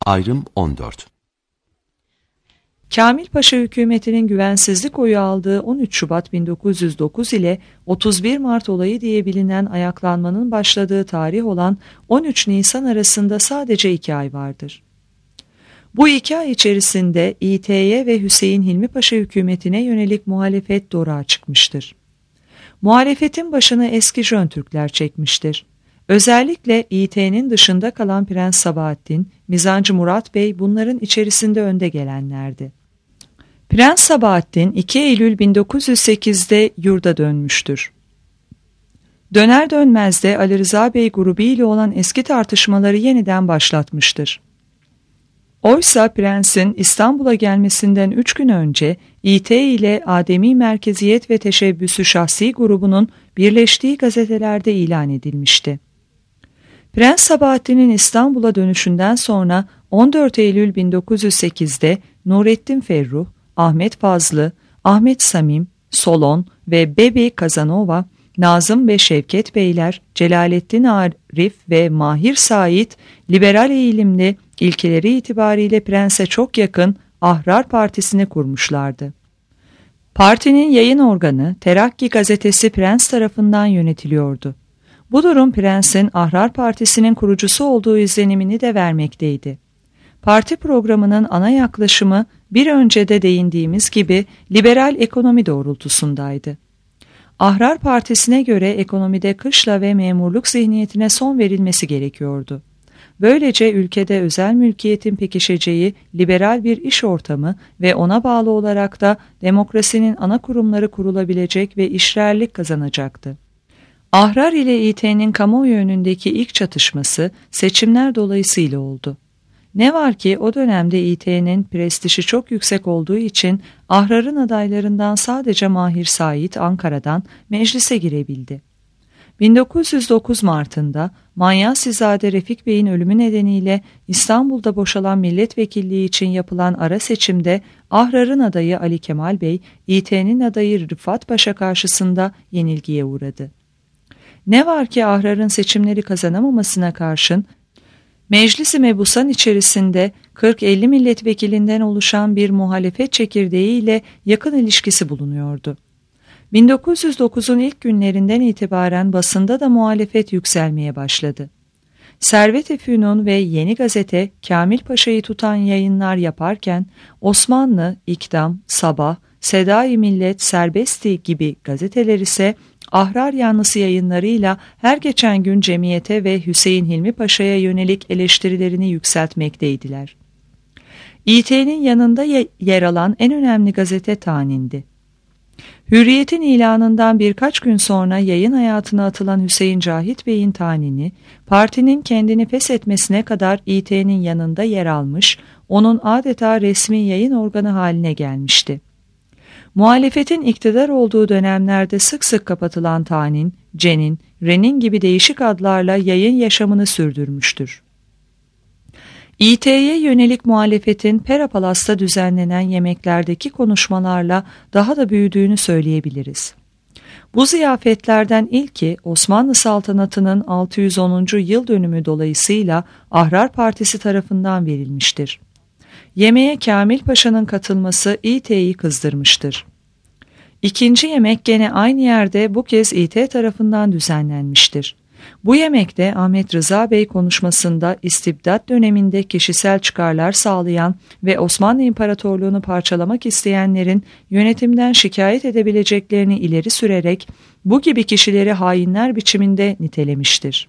Ayrım 14. Kamil Paşa hükümetinin güvensizlik oyu aldığı 13 Şubat 1909 ile 31 Mart olayı diye bilinen ayaklanmanın başladığı tarih olan 13 Nisan arasında sadece 2 ay vardır. Bu 2 ay içerisinde İT'ye ve Hüseyin Hilmi Paşa hükümetine yönelik muhalefet doruğa çıkmıştır. Muhalefetin başını eski Jön Türkler çekmiştir. Özellikle İT'nin dışında kalan Prens Sabahattin, Mizancı Murat Bey bunların içerisinde önde gelenlerdi. Prens Sabahattin 2 Eylül 1908'de yurda dönmüştür. Döner dönmez de Ali Rıza Bey grubu ile olan eski tartışmaları yeniden başlatmıştır. Oysa Prens'in İstanbul'a gelmesinden 3 gün önce İT ile Ademi Merkeziyet ve Teşebbüsü Şahsi grubunun birleştiği gazetelerde ilan edilmişti. Prens Sabahattin'in İstanbul'a dönüşünden sonra 14 Eylül 1908'de Nurettin Ferruh, Ahmet Fazlı, Ahmet Samim, Solon ve Bebi Kazanova, Nazım ve Şevket Beyler, Celalettin Arif ve Mahir Said, liberal eğilimli, ilkeleri itibariyle Prens'e çok yakın Ahrar Partisi'ni kurmuşlardı. Partinin yayın organı Terakki gazetesi Prens tarafından yönetiliyordu. Bu durum Prens'in Ahrar Partisi'nin kurucusu olduğu izlenimini de vermekteydi. Parti programının ana yaklaşımı bir önce de değindiğimiz gibi liberal ekonomi doğrultusundaydı. Ahrar Partisi'ne göre ekonomide kışla ve memurluk zihniyetine son verilmesi gerekiyordu. Böylece ülkede özel mülkiyetin pekişeceği liberal bir iş ortamı ve ona bağlı olarak da demokrasinin ana kurumları kurulabilecek ve işrerlik kazanacaktı. Ahrar ile İT'nin kamuoyu önündeki ilk çatışması seçimler dolayısıyla oldu. Ne var ki o dönemde İT'nin prestiji çok yüksek olduğu için Ahrar'ın adaylarından sadece Mahir Said Ankara'dan meclise girebildi. 1909 Mart'ında Manyasizade Refik Bey'in ölümü nedeniyle İstanbul'da boşalan milletvekilliği için yapılan ara seçimde Ahrar'ın adayı Ali Kemal Bey, İT'nin adayı Rıfat Paşa karşısında yenilgiye uğradı. Ne var ki Ahrar'ın seçimleri kazanamamasına karşın Meclis-i Mebusan içerisinde 40-50 milletvekilinden oluşan bir muhalefet çekirdeği ile yakın ilişkisi bulunuyordu. 1909'un ilk günlerinden itibaren basında da muhalefet yükselmeye başladı. Servet-i Fünun ve Yeni Gazete Kamil Paşa'yı tutan yayınlar yaparken Osmanlı, İkdam, Sabah, Seda-i Millet, Serbesti gibi gazeteler ise Ahrar yanlısı yayınlarıyla her geçen gün cemiyete ve Hüseyin Hilmi Paşa'ya yönelik eleştirilerini yükseltmekteydiler. İT'nin yanında yer alan en önemli gazete Tanin'di. Hürriyet'in ilanından birkaç gün sonra yayın hayatına atılan Hüseyin Cahit Bey'in Tanini, partinin kendini feshetmesine kadar İT'nin yanında yer almış, onun adeta resmi yayın organı haline gelmişti. Muhalefetin iktidar olduğu dönemlerde sık sık kapatılan Tanin, Cenin, Renin gibi değişik adlarla yayın yaşamını sürdürmüştür. İT'ye yönelik muhalefetin Pera Palas'ta düzenlenen yemeklerdeki konuşmalarla daha da büyüdüğünü söyleyebiliriz. Bu ziyafetlerden ilki Osmanlı saltanatının 610. yıl dönümü dolayısıyla Ahrar Partisi tarafından verilmiştir. Yemeğe Kamil Paşa'nın katılması İT'yi kızdırmıştır. İkinci yemek gene aynı yerde bu kez İT tarafından düzenlenmiştir. Bu yemekte Ahmet Rıza Bey konuşmasında istibdat döneminde kişisel çıkarlar sağlayan ve Osmanlı İmparatorluğunu parçalamak isteyenlerin yönetimden şikayet edebileceklerini ileri sürerek bu gibi kişileri hainler biçiminde nitelemiştir.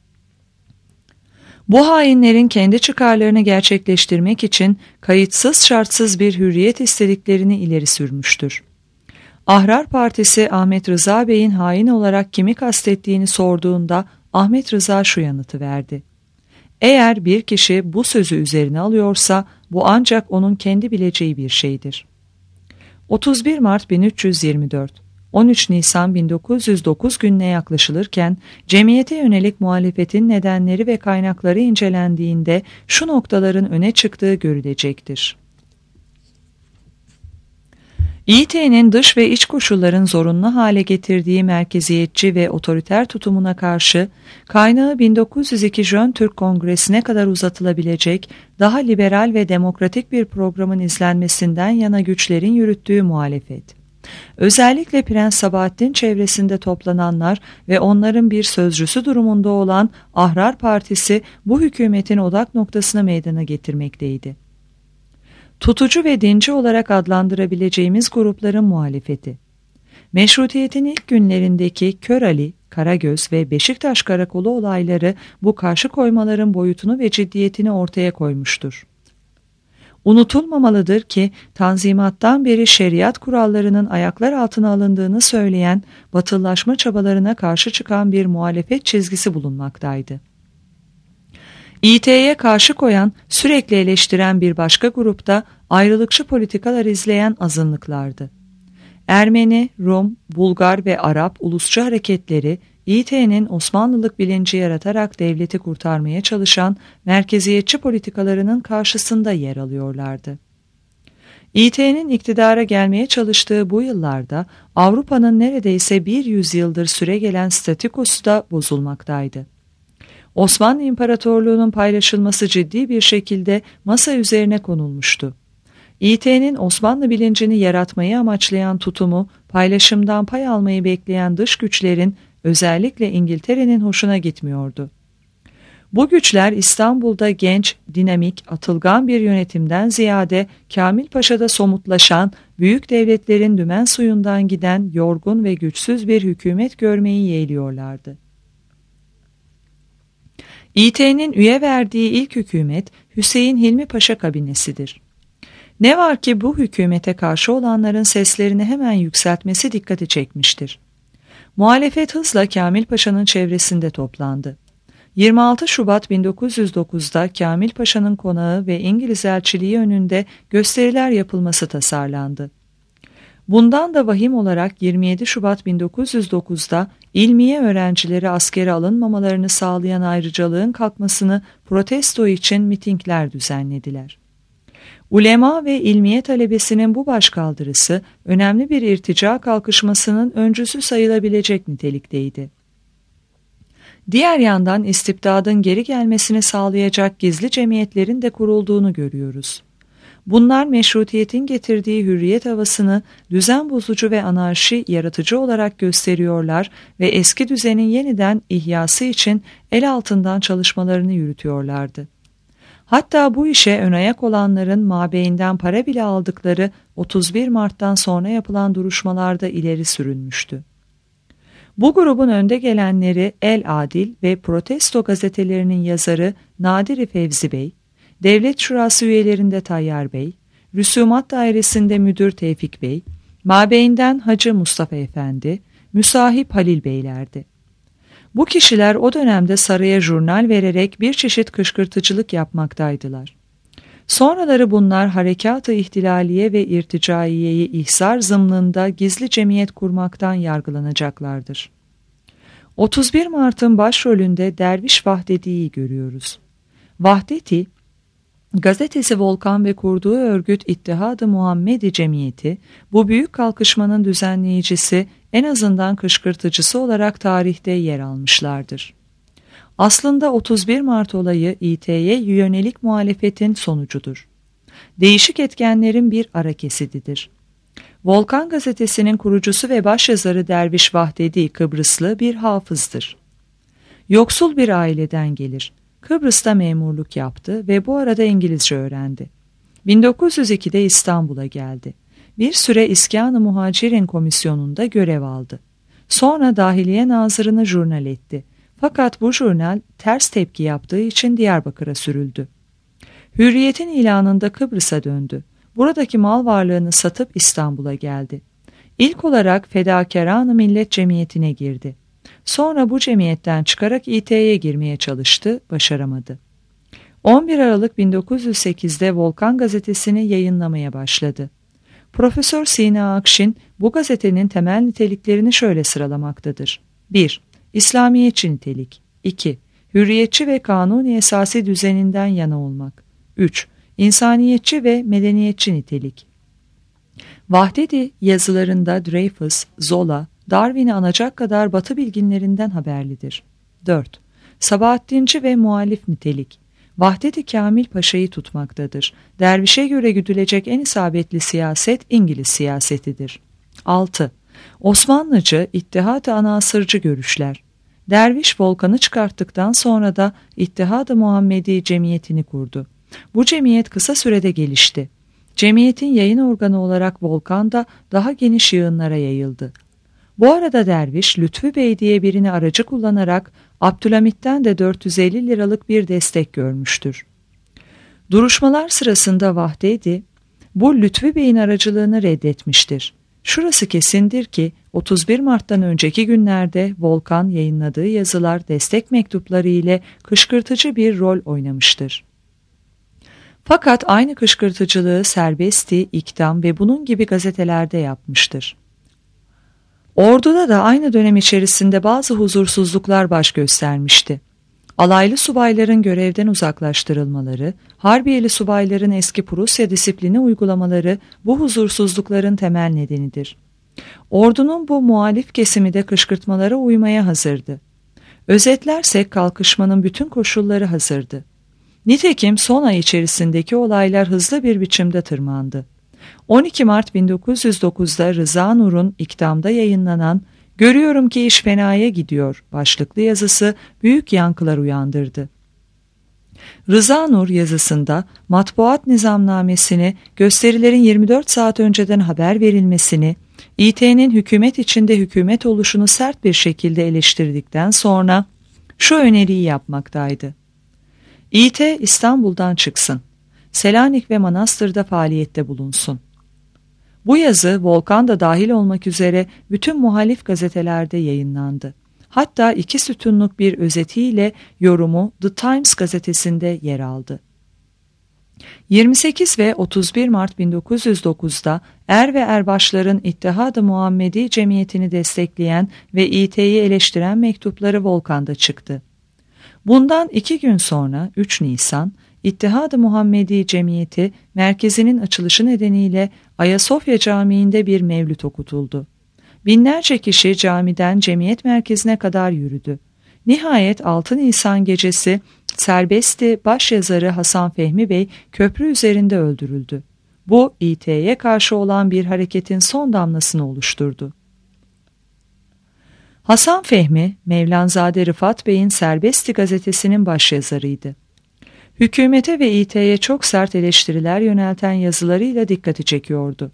Bu hainlerin kendi çıkarlarını gerçekleştirmek için kayıtsız şartsız bir hürriyet istediklerini ileri sürmüştür. Ahrar Partisi Ahmet Rıza Bey'in hain olarak kimi kastettiğini sorduğunda Ahmet Rıza şu yanıtı verdi. Eğer bir kişi bu sözü üzerine alıyorsa bu ancak onun kendi bileceği bir şeydir. 31 Mart 1324 13 Nisan 1909 gününe yaklaşılırken cemiyete yönelik muhalefetin nedenleri ve kaynakları incelendiğinde şu noktaların öne çıktığı görülecektir. İİT'nin dış ve iç koşulların zorunlu hale getirdiği merkeziyetçi ve otoriter tutumuna karşı kaynağı 1902 Jön Türk Kongresi'ne kadar uzatılabilecek daha liberal ve demokratik bir programın izlenmesinden yana güçlerin yürüttüğü muhalefet. Özellikle Prens Sabahattin çevresinde toplananlar ve onların bir sözcüsü durumunda olan Ahrar Partisi bu hükümetin odak noktasını meydana getirmekteydi. Tutucu ve dinci olarak adlandırabileceğimiz grupların muhalefeti. Meşrutiyetin ilk günlerindeki Kör Ali, Karagöz ve Beşiktaş Karakolu olayları bu karşı koymaların boyutunu ve ciddiyetini ortaya koymuştur. Unutulmamalıdır ki Tanzimat'tan beri şeriat kurallarının ayaklar altına alındığını söyleyen batılılaşma çabalarına karşı çıkan bir muhalefet çizgisi bulunmaktaydı. İİT'ye karşı koyan, sürekli eleştiren bir başka grupta ayrılıkçı politikalar izleyen azınlıklardı. Ermeni, Rum, Bulgar ve Arap ulusçu hareketleri İİT'nin Osmanlılık bilinci yaratarak devleti kurtarmaya çalışan merkeziyetçi politikalarının karşısında yer alıyorlardı. İİT'nin iktidara gelmeye çalıştığı bu yıllarda Avrupa'nın neredeyse bir yüzyıldır süregelen statükosu da bozulmaktaydı. Osmanlı İmparatorluğu'nun paylaşılması ciddi bir şekilde masa üzerine konulmuştu. İİT'nin Osmanlı bilincini yaratmayı amaçlayan tutumu, paylaşımdan pay almayı bekleyen dış güçlerin, özellikle İngiltere'nin hoşuna gitmiyordu. Bu güçler İstanbul'da genç, dinamik, atılgan bir yönetimden ziyade Kamil Paşa'da somutlaşan, büyük devletlerin dümen suyundan giden yorgun ve güçsüz bir hükümet görmeyi yeğliyorlardı. İİT'nin üye verdiği ilk hükümet Hüseyin Hilmi Paşa kabinesidir. Ne var ki bu hükümete karşı olanların seslerini hemen yükseltmesi dikkati çekmiştir. Muhalefet hızla Kamil Paşa'nın çevresinde toplandı. 26 Şubat 1909'da Kamil Paşa'nın konağı ve İngiliz elçiliği önünde gösteriler yapılması tasarlandı. Bundan da vahim olarak 27 Şubat 1909'da ilmiye öğrencileri askere alınmamalarını sağlayan ayrıcalığın kalkmasını protesto için mitingler düzenlediler. Ulema ve ilmiye talebesinin bu başkaldırısı önemli bir irtica kalkışmasının öncüsü sayılabilecek nitelikteydi. Diğer yandan istibdadın geri gelmesini sağlayacak gizli cemiyetlerin de kurulduğunu görüyoruz. Bunlar meşrutiyetin getirdiği hürriyet havasını düzen bozucu ve anarşi yaratıcı olarak gösteriyorlar ve eski düzenin yeniden ihyası için el altından çalışmalarını yürütüyorlardı. Hatta bu işe ön ayak olanların mabeyinden para bile aldıkları 31 Mart'tan sonra yapılan duruşmalarda ileri sürülmüştü. Bu grubun önde gelenleri El Adil ve Protesto gazetelerinin yazarı Nadiri Fevzi Bey, Devlet Şurası üyelerinde Tayyar Bey, Rüsumat Dairesi'nde Müdür Tevfik Bey, mabeyinden Hacı Mustafa Efendi, Müsahip Halil Beylerdi. Bu kişiler o dönemde saraya jurnal vererek bir çeşit kışkırtıcılık yapmaktaydılar. Sonraları bunlar Harekat-ı İhtilaliye ve İrticaiye'yi ihsar zımnında gizli cemiyet kurmaktan yargılanacaklardır. 31 Mart'ın başrolünde Derviş Vahdeti'yi görüyoruz. Vahdeti, gazetesi Volkan ve kurduğu örgüt İttihad-ı Muhammedi Cemiyeti, bu büyük kalkışmanın düzenleyicisi, en azından kışkırtıcısı olarak tarihte yer almışlardır. Aslında 31 Mart olayı İİT'ye yönelik muhalefetin sonucudur. Değişik etkenlerin bir ara kesididir. Volkan gazetesinin kurucusu ve başyazarı Derviş Vahdeti Kıbrıslı bir hafızdır. Yoksul bir aileden gelir. Kıbrıs'ta memurluk yaptı ve bu arada İngilizce öğrendi. 1902'de İstanbul'a geldi. Bir süre İskan-ı Muhacirin Komisyonu'nda görev aldı. Sonra Dahiliye Nazırı'nı jurnal etti. Fakat bu jurnal ters tepki yaptığı için Diyarbakır'a sürüldü. Hürriyet'in ilanında Kıbrıs'a döndü. Buradaki mal varlığını satıp İstanbul'a geldi. İlk olarak Fedakâran-ı Millet Cemiyeti'ne girdi. Sonra bu cemiyetten çıkarak İİT'ye girmeye çalıştı, başaramadı. 11 Aralık 1908'de Volkan gazetesini yayınlamaya başladı. Profesör Sina Akşin bu gazetenin temel niteliklerini şöyle sıralamaktadır. 1. İslamiyetçi nitelik. 2. Hürriyetçi ve kanuni esası düzeninden yana olmak. 3. İnsaniyetçi ve medeniyetçi nitelik. Vahdedi yazılarında Dreyfus, Zola, Darwin'i anacak kadar Batı bilginlerinden haberlidir. 4. Sabahattinci ve muhalif nitelik. Vahdedi Kamil Paşa'yı tutmaktadır. Dervişe göre güdülecek en isabetli siyaset İngiliz siyasetidir. 6. Osmanlıcı, İttihat-ı Anasırcı görüşler. Derviş Volkan'ı çıkarttıktan sonra da İttihad-ı Muhammedi cemiyetini kurdu. Bu cemiyet kısa sürede gelişti. Cemiyetin yayın organı olarak Volkan da daha geniş yığınlara yayıldı. Bu arada derviş Lütfü Bey diye birini aracı kullanarak Abdülhamit'ten de 450 liralık bir destek görmüştür. Duruşmalar sırasında Vahdedi bu Lütfü Bey'in aracılığını reddetmiştir. Şurası kesindir ki 31 Mart'tan önceki günlerde Volkan yayınladığı yazılar destek mektupları ile kışkırtıcı bir rol oynamıştır. Fakat aynı kışkırtıcılığı Serbesti, İktam ve bunun gibi gazetelerde yapmıştır. Orduda da aynı dönem içerisinde bazı huzursuzluklar baş göstermişti. Alaylı subayların görevden uzaklaştırılmaları, Harbiyeli subayların eski Prusya disiplini uygulamaları bu huzursuzlukların temel nedenidir. Ordunun bu muhalif kesimi de kışkırtmalara uymaya hazırdı. Özetlersek kalkışmanın bütün koşulları hazırdı. Nitekim son ay içerisindeki olaylar hızlı bir biçimde tırmandı. 12 Mart 1909'da Rıza Nur'un İktam'da yayınlanan "Görüyorum ki iş fenaya gidiyor" başlıklı yazısı büyük yankılar uyandırdı. Rıza Nur yazısında matbuat nizamnamesini, gösterilerin 24 saat önceden haber verilmesini, İT'nin hükümet içinde hükümet oluşunu sert bir şekilde eleştirdikten sonra şu öneriyi yapmaktaydı. İT İstanbul'dan çıksın. Selanik ve Manastır'da faaliyette bulunsun. Bu yazı Volkan da dahil olmak üzere bütün muhalif gazetelerde yayınlandı. Hatta 2 sütunluk bir özetiyle yorumu The Times gazetesinde yer aldı. 28 ve 31 Mart 1909'da er ve erbaşların İttihad-ı Muhammedi cemiyetini destekleyen ve İT'yi eleştiren mektupları Volkan'da çıktı. Bundan 2 gün sonra 3 Nisan İttihad-ı Muhammedi Cemiyeti merkezinin açılışı nedeniyle Ayasofya Camii'nde bir mevlüt okutuldu. Binlerce kişi camiden cemiyet merkezine kadar yürüdü. Nihayet 6 Nisan gecesi Serbesti başyazarı Hasan Fehmi Bey köprü üzerinde öldürüldü. Bu İT'ye karşı olan bir hareketin son damlasını oluşturdu. Hasan Fehmi, Mevlanzade Rıfat Bey'in Serbesti gazetesinin başyazarıydı. Hükümete ve İT'ye çok sert eleştiriler yönelten yazılarıyla dikkati çekiyordu.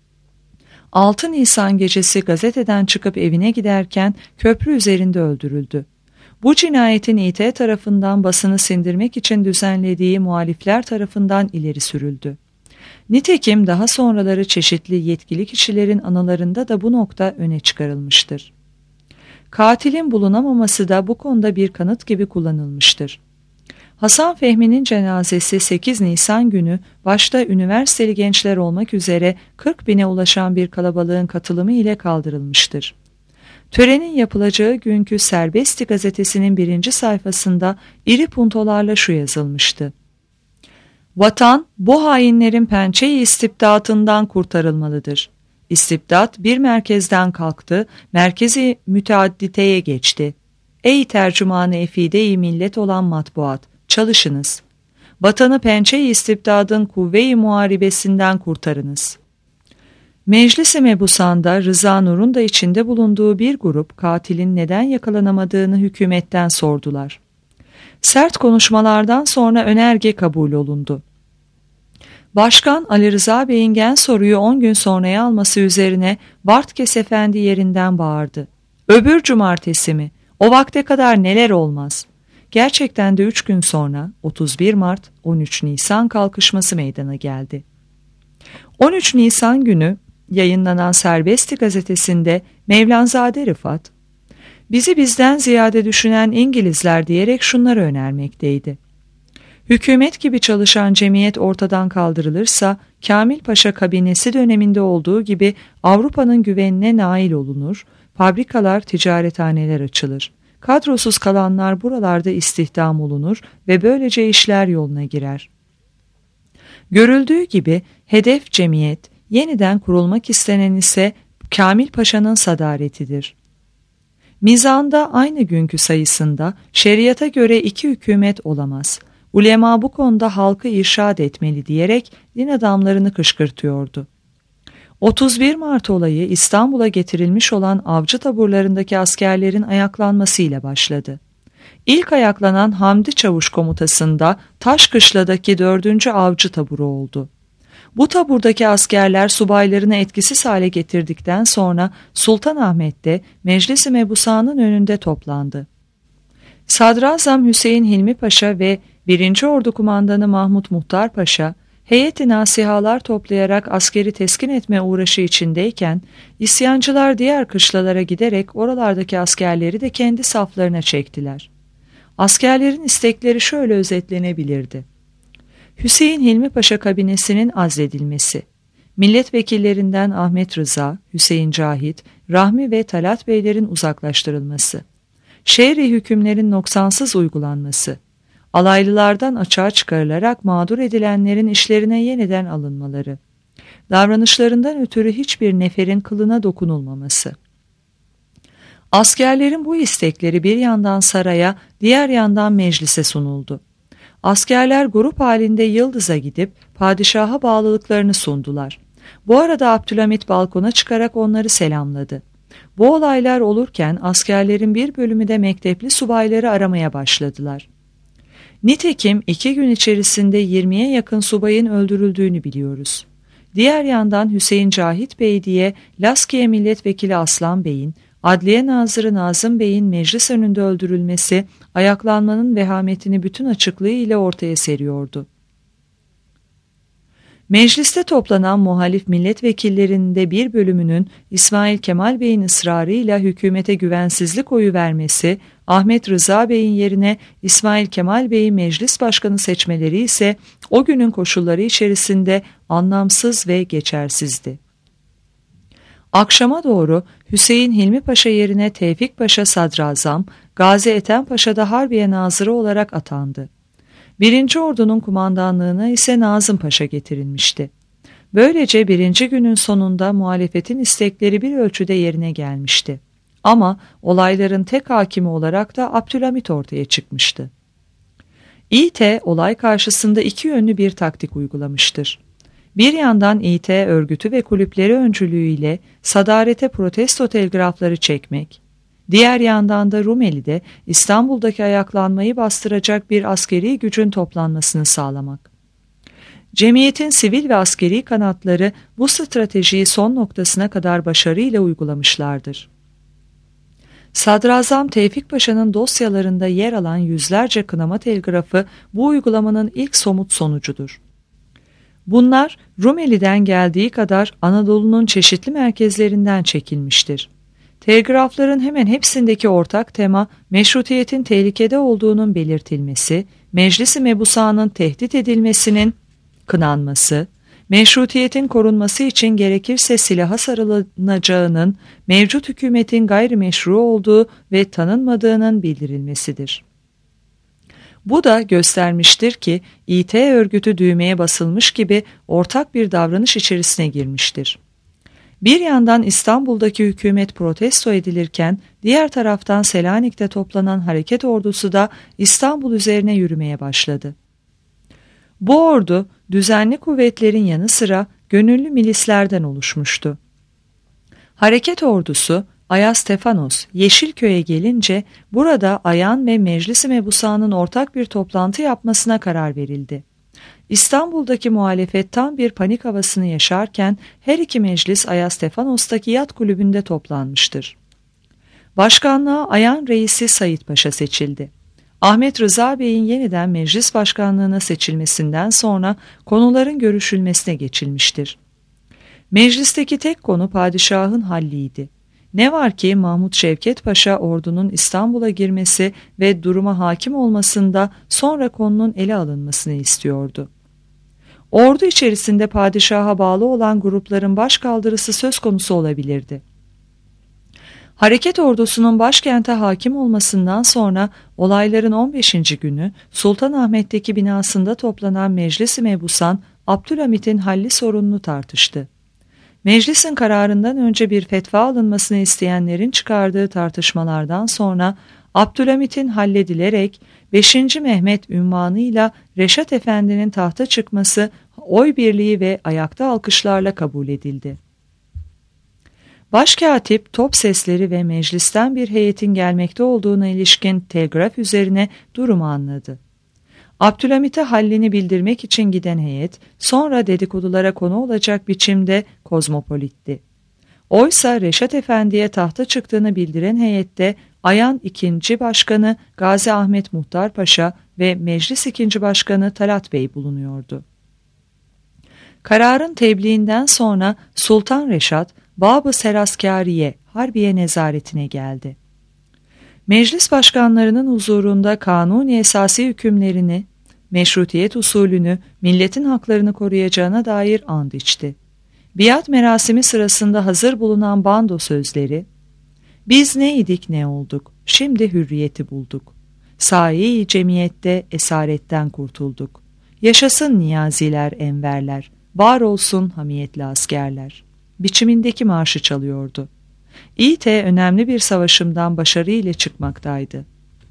6 Nisan gecesi gazeteden çıkıp evine giderken köprü üzerinde öldürüldü. Bu cinayetin İT tarafından basını sindirmek için düzenlediği muhalifler tarafından ileri sürüldü. Nitekim daha sonraları çeşitli yetkili kişilerin anılarında da bu nokta öne çıkarılmıştır. Katilin bulunamaması da bu konuda bir kanıt gibi kullanılmıştır. Hasan Fehmi'nin cenazesi 8 Nisan günü başta üniversiteli gençler olmak üzere 40 bine ulaşan bir kalabalığın katılımı ile kaldırılmıştır. Törenin yapılacağı günkü Serbesti gazetesinin 1. sayfasında iri puntolarla şu yazılmıştı. Vatan bu hainlerin pençe-i istibdatından kurtarılmalıdır. İstibdat bir merkezden kalktı, merkezi müteadditeye geçti. Ey tercümanı efide-i millet olan matbuat, çalışınız. Vatanı pençe-i istibdadın kuvve-i muharibesinden kurtarınız. Meclis-i Mebusan'da Rıza Nur'un da içinde bulunduğu bir grup katilin neden yakalanamadığını hükümetten sordular. Sert konuşmalardan sonra önerge kabul olundu. Başkan Ali Rıza Bey'in gen soruyu 10 gün sonraya alması üzerine Vartkes Efendi yerinden bağırdı. Öbür cumartesi mi? O vakte kadar neler olmaz? Gerçekten de 3 gün sonra 31 Mart 13 Nisan kalkışması meydana geldi. 13 Nisan günü yayınlanan Serbesti gazetesinde Mevlanzade Rıfat, bizi bizden ziyade düşünen İngilizler diyerek şunları önermekteydi. Hükümet gibi çalışan cemiyet ortadan kaldırılırsa Kamil Paşa kabinesi döneminde olduğu gibi Avrupa'nın güvenine nail olunur, fabrikalar, ticarethaneler açılır. Kadrosuz kalanlar buralarda istihdam olunur ve böylece işler yoluna girer. Görüldüğü gibi hedef cemiyet, yeniden kurulmak istenen ise Kamil Paşa'nın sadaretidir. Mizanda aynı günkü sayısında şeriata göre iki hükümet olamaz. Ulema bu konuda halkı irşad etmeli diyerek din adamlarını kışkırtıyordu. 31 Mart olayı İstanbul'a getirilmiş olan avcı taburlarındaki askerlerin ayaklanmasıyla başladı. İlk ayaklanan Hamdi Çavuş komutasında Taşkışla'daki 4. avcı taburu oldu. Bu taburdaki askerler subaylarını etkisiz hale getirdikten sonra Sultanahmet'te Meclis-i Mebusa'nın önünde toplandı. Sadrazam Hüseyin Hilmi Paşa ve 1. Ordu Kumandanı Mahmut Muhtar Paşa, heyeti nasihalar toplayarak askeri teskin etme uğraşı içindeyken, isyancılar diğer kışlalara giderek oralardaki askerleri de kendi saflarına çektiler. Askerlerin istekleri şöyle özetlenebilirdi: Hüseyin Hilmi Paşa kabinesinin azledilmesi, milletvekillerinden Ahmet Rıza, Hüseyin Cahit, Rahmi ve Talat Beylerin uzaklaştırılması, şer'i hükümlerin noksansız uygulanması, alaylılardan açığa çıkarılarak mağdur edilenlerin işlerine yeniden alınmaları, davranışlarından ötürü hiçbir neferin kılına dokunulmaması. Askerlerin bu istekleri bir yandan saraya, diğer yandan meclise sunuldu. Askerler grup halinde Yıldız'a gidip padişaha bağlılıklarını sundular. Bu arada Abdülhamit balkona çıkarak onları selamladı. Bu olaylar olurken askerlerin bir bölümü de mektepli subayları aramaya başladılar. Nitekim 2 gün içerisinde 20'ye yakın subayın öldürüldüğünü biliyoruz. Diğer yandan Hüseyin Cahit Bey diye Laskiye Milletvekili Aslan Bey'in, Adliye Nazırı Nazım Bey'in meclis önünde öldürülmesi ayaklanmanın vehametini bütün açıklığı ile ortaya seriyordu. Mecliste toplanan muhalif milletvekillerinin de bir bölümünün İsmail Kemal Bey'in ısrarıyla hükümete güvensizlik oyu vermesi, Ahmet Rıza Bey'in yerine İsmail Kemal Bey'i meclis başkanı seçmeleri ise o günün koşulları içerisinde anlamsız ve geçersizdi. Akşama doğru Hüseyin Hilmi Paşa yerine Tevfik Paşa sadrazam, Gazi Ethem Paşa da Harbiye Nazırı olarak atandı. 1. Ordu'nun kumandanlığına ise Nazım Paşa getirilmişti. Böylece 1. günün sonunda muhalefetin istekleri bir ölçüde yerine gelmişti. Ama olayların tek hakimi olarak da Abdülhamit ortaya çıkmıştı. İT olay karşısında iki yönlü bir taktik uygulamıştır. Bir yandan İT örgütü ve kulüpleri öncülüğüyle sadarete protesto telgrafları çekmek, diğer yandan da Rumeli'de İstanbul'daki ayaklanmayı bastıracak bir askeri gücün toplanmasını sağlamak. Cemiyetin sivil ve askeri kanatları bu stratejiyi son noktasına kadar başarıyla uygulamışlardır. Sadrazam Tevfik Paşa'nın dosyalarında yer alan yüzlerce kınama telgrafı bu uygulamanın ilk somut sonucudur. Bunlar Rumeli'den geldiği kadar Anadolu'nun çeşitli merkezlerinden çekilmiştir. Telgrafların hemen hepsindeki ortak tema meşrutiyetin tehlikede olduğunun belirtilmesi, Meclis-i Mebusa'nın tehdit edilmesinin kınanması, meşrutiyetin korunması için gerekirse silaha sarılacağının mevcut hükümetin gayrimeşru olduğu ve tanınmadığının bildirilmesidir. Bu da göstermiştir ki İT örgütü düğmeye basılmış gibi ortak bir davranış içerisine girmiştir. Bir yandan İstanbul'daki hükümet protesto edilirken diğer taraftan Selanik'te toplanan hareket ordusu da İstanbul üzerine yürümeye başladı. Bu ordu düzenli kuvvetlerin yanı sıra gönüllü milislerden oluşmuştu. Hareket ordusu Ayastefanos, Yeşilköy'e gelince burada Ayan ve Meclis-i Mebusa'nın ortak bir toplantı yapmasına karar verildi. İstanbul'daki muhalefet tam bir panik havasını yaşarken her iki meclis Ayastefanos'taki yat kulübünde toplanmıştır. Başkanlığa Ayan reisi Said Paşa seçildi. Ahmet Rıza Bey'in yeniden meclis başkanlığına seçilmesinden sonra konuların görüşülmesine geçilmiştir. Meclisteki tek konu padişahın halliydi. Ne var ki Mahmut Şevket Paşa ordunun İstanbul'a girmesi ve duruma hakim olmasında sonra konunun ele alınmasını istiyordu. Ordu içerisinde padişaha bağlı olan grupların başkaldırısı söz konusu olabilirdi. Hareket ordusunun başkente hakim olmasından sonra olayların 15. günü Sultanahmet'teki binasında toplanan Meclis-i Mebusan Abdülhamit'in halli sorununu tartıştı. Meclisin kararından önce bir fetva alınmasını isteyenlerin çıkardığı tartışmalardan sonra Abdülhamit'in halledilerek 5. Mehmet unvanıyla Reşat Efendi'nin tahta çıkması oy birliği ve ayakta alkışlarla kabul edildi. Başkatip top sesleri ve meclisten bir heyetin gelmekte olduğuna ilişkin telgraf üzerine durumu anladı. Abdülhamit'e hallini bildirmek için giden heyet sonra dedikodulara konu olacak biçimde kozmopolitti. Oysa Reşat Efendi'ye tahta çıktığını bildiren heyette Ayan II. Başkanı Gazi Ahmet Muhtar Paşa ve Meclis II. Başkanı Talat Bey bulunuyordu. Kararın tebliğinden sonra Sultan Reşat, Bab-ı Seraskariye, Harbiye nezaretine geldi. Meclis başkanlarının huzurunda kanuni esası hükümlerini, meşrutiyet usulünü, milletin haklarını koruyacağına dair and içti. Biat merasimi sırasında hazır bulunan bando sözleri, "Biz neydik ne olduk, şimdi hürriyeti bulduk. Sahi cemiyette esaretten kurtulduk. Yaşasın niyaziler enverler, var olsun hamiyetli askerler." biçimindeki marşı çalıyordu. İT önemli bir savaşımdan başarı ile çıkmaktaydı.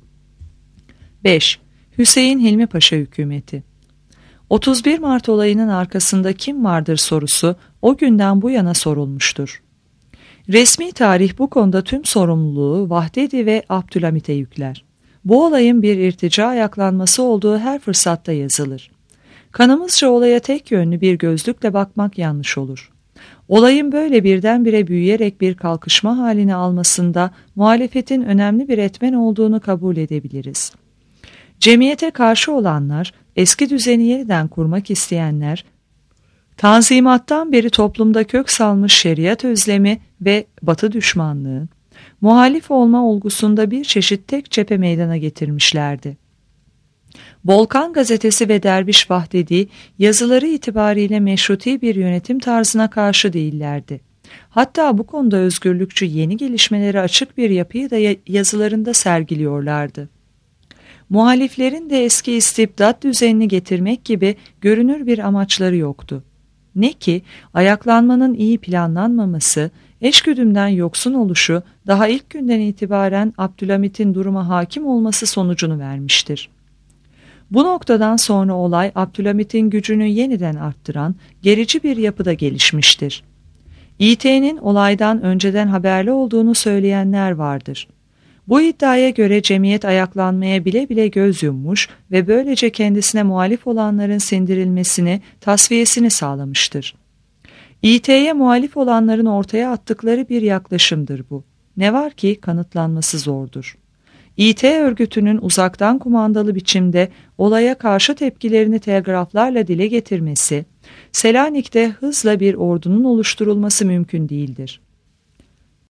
5. Hüseyin Hilmi Paşa hükümeti. 31 Mart olayının arkasında kim vardır sorusu o günden bu yana sorulmuştur. Resmi tarih bu konuda tüm sorumluluğu Vahdedi ve Abdülhamit'e yükler. Bu olayın bir irtica ayaklanması olduğu her fırsatta yazılır. Kanımızca olaya tek yönlü bir gözlükle bakmak yanlış olur. Olayın böyle birdenbire büyüyerek bir kalkışma halini almasında muhalefetin önemli bir etmen olduğunu kabul edebiliriz. Cemiyete karşı olanlar, eski düzeni yeniden kurmak isteyenler, Tanzimattan beri toplumda kök salmış şeriat özlemi ve Batı düşmanlığı, muhalif olma olgusunda bir çeşit tek cephe meydana getirmişlerdi. Volkan gazetesi ve Derviş Vahdedi yazıları itibariyle meşruti bir yönetim tarzına karşı değillerdi. Hatta bu konuda özgürlükçü yeni gelişmelere açık bir yapıyı da yazılarında sergiliyorlardı. Muhaliflerin de eski istibdat düzenini getirmek gibi görünür bir amaçları yoktu. Ne ki ayaklanmanın iyi planlanmaması, eşgüdümden yoksun oluşu daha ilk günden itibaren Abdülhamit'in duruma hakim olması sonucunu vermiştir. Bu noktadan sonra olay Abdülhamit'in gücünü yeniden arttıran gerici bir yapıda gelişmiştir. İT'nin olaydan önceden haberli olduğunu söyleyenler vardır. Bu iddiaya göre cemiyet ayaklanmaya bile bile göz yummuş ve böylece kendisine muhalif olanların sindirilmesini, tasfiyesini sağlamıştır. İT'ye muhalif olanların ortaya attıkları bir yaklaşımdır bu. Ne var ki kanıtlanması zordur. İT örgütünün uzaktan kumandalı biçimde olaya karşı tepkilerini telgraflarla dile getirmesi, Selanik'te hızla bir ordunun oluşturulması mümkün değildir.